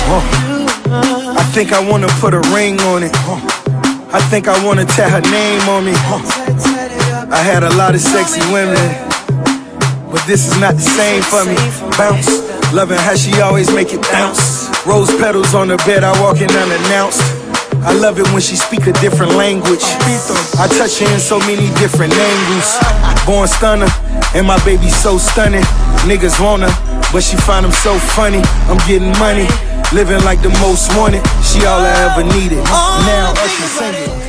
I think I wanna put a ring on it. I think I wanna tat her name on me. I had a lot of sexy women, but this is not the same for me. Bounce, loving how she always make it bounce. Rose petals on the bed, I walk in unannounced. I love it when she speak a different language. I touch her in so many different angles. Born stunner, and my baby so stunning. Niggas want her, but she find them so funny. I'm getting money, living like the most wanted. She all I ever needed. Now Usher sing it.